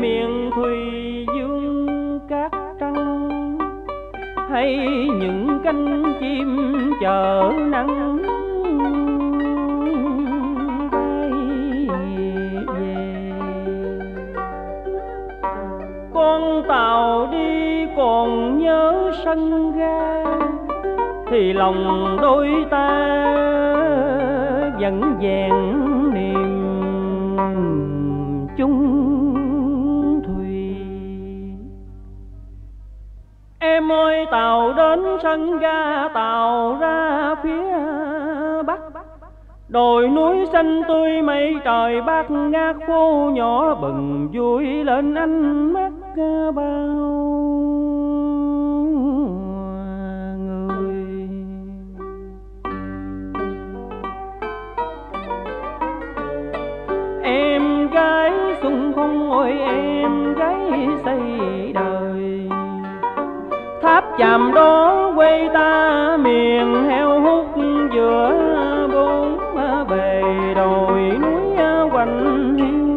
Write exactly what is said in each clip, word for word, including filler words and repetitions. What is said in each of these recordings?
miền thùy dương cát trắng, hay những cánh chim chờ nắng con tàu đi còn nhớ sân ga, thì lòng đôi ta vẫn vẹn niềm chung thủy. Em ơi tàu đến sân ga, tàu ra phía bắc, đồi núi xanh tươi mây trời bát ngát, phố nhỏ bừng vui lên ánh mắt bao người. Em gái xuân phong ơi em gái xây đời, tháp chàm đó quê ta miền heo hút giữa bốn bề đồi núi quanh hiu.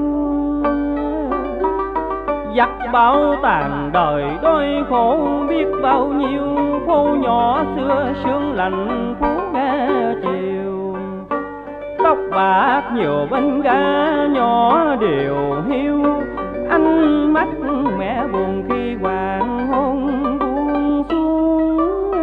Giặc bao tàn đời đôi khổ biết bao nhiêu, phố nhỏ xưa sương lạnh phố ga chiều. Tóc bạc nhiều bên ga nhỏ đều hiu, ánh mắt mẹ buồn khi hoàng hôn buông xuống.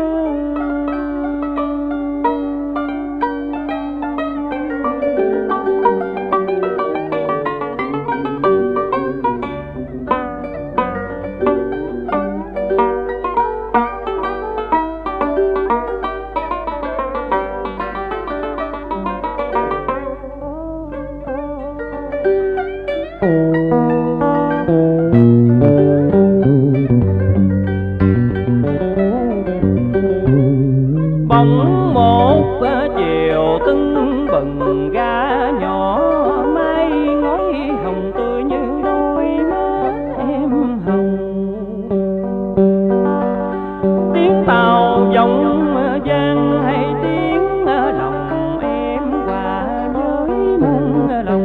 Bỗng một chiều tưng bừng ga nhỏ, mái ngói hồng tươi như đôi má em hồng. Tiếng tàu vọng vang hay tiếng lòng em hòa với muôn lòng.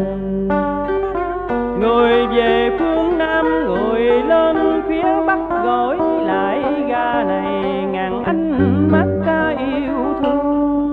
Người về phương Nam người lên phía Bắc, gọi lại ga này ngàn ánh mắt yêu thương.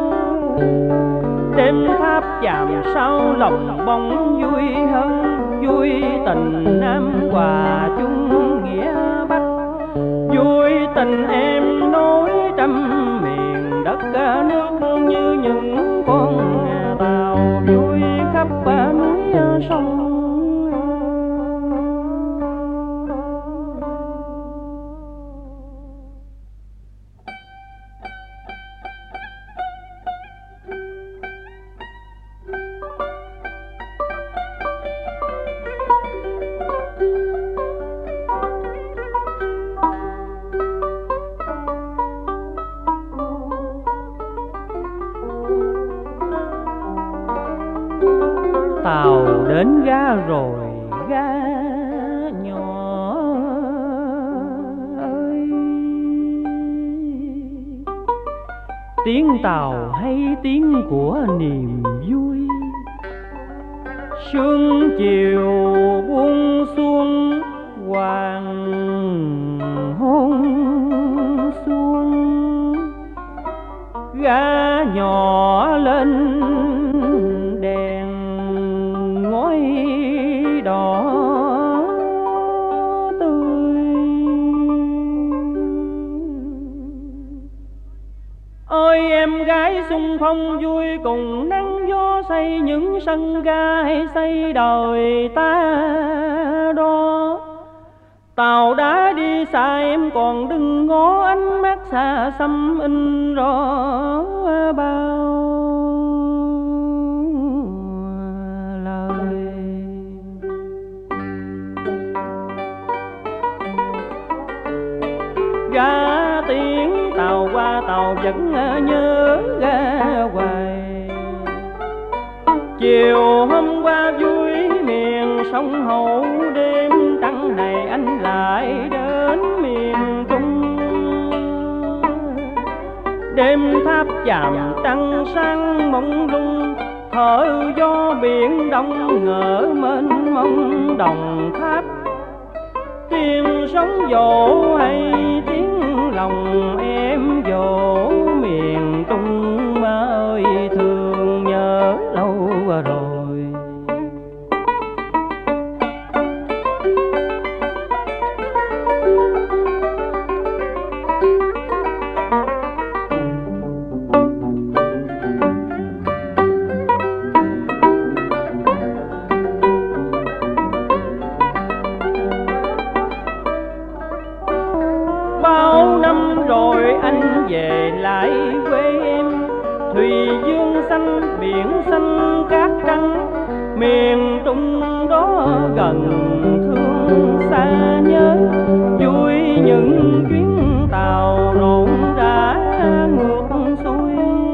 Đêm tháp chàm sau lòng bóng vui hơn, vui tình Nam hòa chung nghĩa Bắc. Vui tình em nối trăm miền đất nước, như những con tàu vui khắp núi sông. Tàu đến ga rồi ga nhỏ ơi, tiếng tàu hay tiếng của niềm vui. Sương chiều buông xuống hoàng hôn xuống, ga nhỏ lên đèn ngói đỏ tươi. Ôi em gái xung phong vui cùng nắng gió, xây những sân ga hay xây đời ta đó. Tàu đã đi xa em còn đừng ngó, ánh mắt xa xăm in rõ bao lời. Ga tiếng tàu qua tàu vẫn nhớ ga hoài. Chiều hôm qua vui miền sông Hậu, đêm trăng này anh lại đến miền Trung. Đêm tháp chàm trăng sáng mông lung, thở gió biển đông ngỡ mênh mông đồng tháp. Tiếng sóng vỗ hay tiếng lòng em dỗ miền Trung ơi, thương nhớ lâu rồi. Bao năm rồi anh về lại quê em, thùy dương xanh biển xanh cát trắng, miền Trung đó gần thương xa nhớ, vui những chuyến tàu rộn rã ngược xuôi.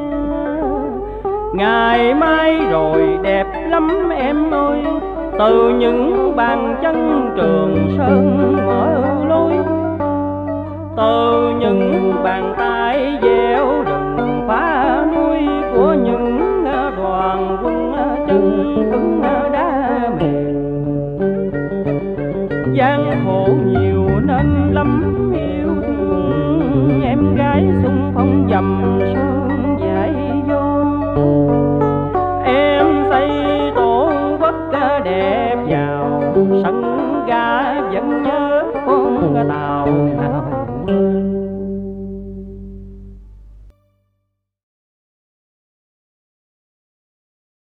Ngày mai rồi đẹp lắm em ơi, từ những bàn chân Trường Sơn mở lối, từ những bàn tay dẻo rừng phá núi của những đoàn quân chân cứng đá mềm. Giang hồ nhiều nên lắm yêu thương, em gái xung phong dầm sơn dải vô. Em xây tổ quốc đẹp vào sân ga, vẫn nhớ con tàu